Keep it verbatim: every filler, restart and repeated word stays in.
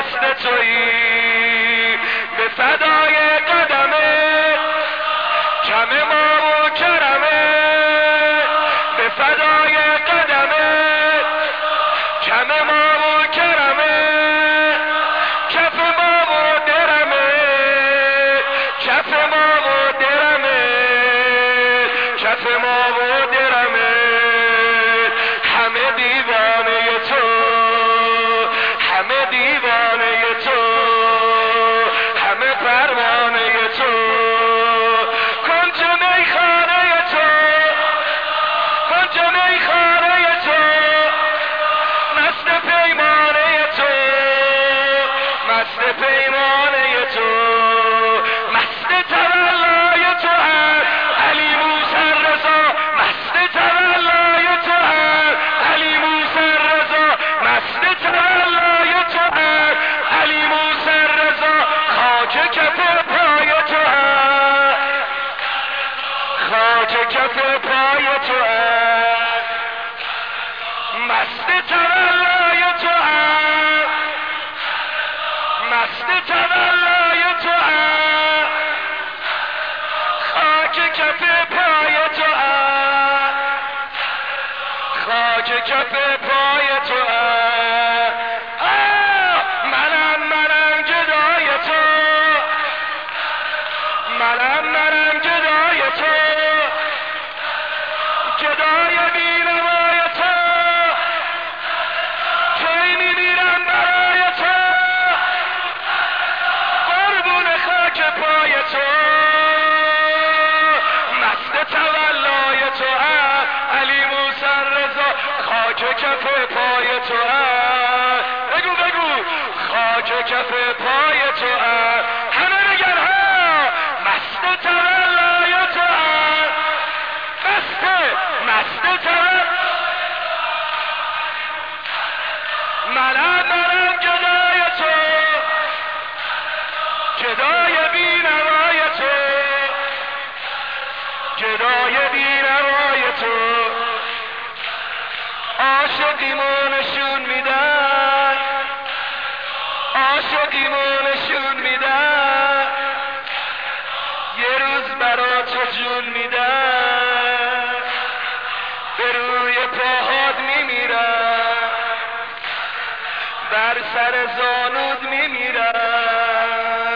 مست تویی، به فدای قدمه کم ما و کرمه، به فدای قدمه کم ما و کرمه، کف ما و درمه، کف ما و درمه، کف ما و درمه، همه دیوانه تو، همه دیوانه تو، همه پروانه تو، کنج میخانه تو، کنج میخانه تو، مست پیمانه تو، مست پیمانه تو، مست تولای تو هر علی موسی رضا، مست تولای تو هر علی موسی رضا، مست تولای تو هر علی موسی رضا، خاک کف پای تو هر، خاک کف پای تو هر، مست تولای تو هر، مست تولای تو هر، خاک کف پای تو هر، خاک کف پای تو هر، منم منم جدای تو، منم منم جدای تو، جدای بینوای تو، کی میمیرم برای تو، قربون خاک پای تو، مست تولای تو هر علی موسی رضا، خاک کف پای تو هر، بگو بگو خاک کف پای تو هر، همه بگن ها، مست تولای تو هر، مست مست تولای، منم منم جدای تو، جدای بینوای تو، جدای بینوای تو، عاشقیمو نشون میدن، عاشقیمو نشون میدن، یه روز برا تو جون میدن، به روی پاهات میمیرم، بر سر زانود میمیرم،